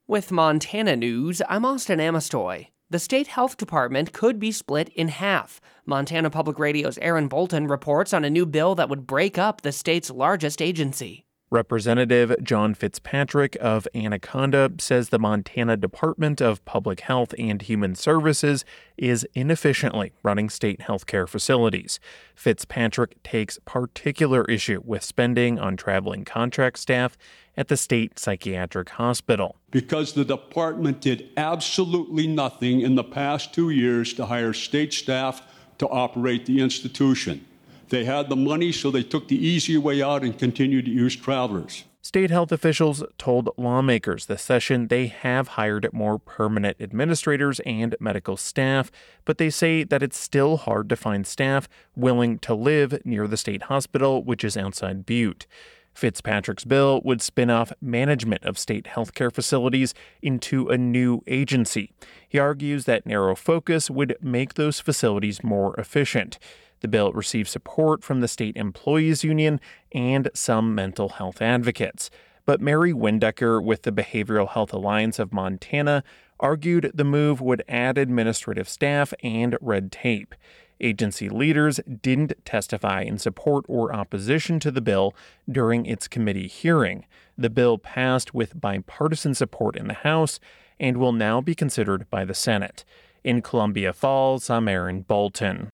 With Montana news, I'm Austin Amistoy. The state health department could be split in half. Montana Public Radio's Aaron Bolton reports on a new bill that would break up the state's largest agency. Representative John Fitzpatrick of Anaconda says the Montana Department of Public Health and Human Services is inefficiently running state healthcare facilities. Fitzpatrick takes particular issue with spending on traveling contract staff at the state psychiatric hospital. Because the department did absolutely nothing in the past 2 years to hire state staff to operate the institution. They had the money, so they took the easy way out and continued to use travelers. State health officials told lawmakers this session they have hired more permanent administrators and medical staff, but they say that it's still hard to find staff willing to live near the state hospital, which is outside Butte. Fitzpatrick's bill would spin off management of state healthcare facilities into a new agency. He argues that narrow focus would make those facilities more efficient. The bill received support from the State Employees Union and some mental health advocates. But Mary Windecker with the Behavioral Health Alliance of Montana argued the move would add administrative staff and red tape. Agency leaders didn't testify in support or opposition to the bill during its committee hearing. The bill passed with bipartisan support in the House and will now be considered by the Senate. In Columbia Falls, I'm Aaron Bolton.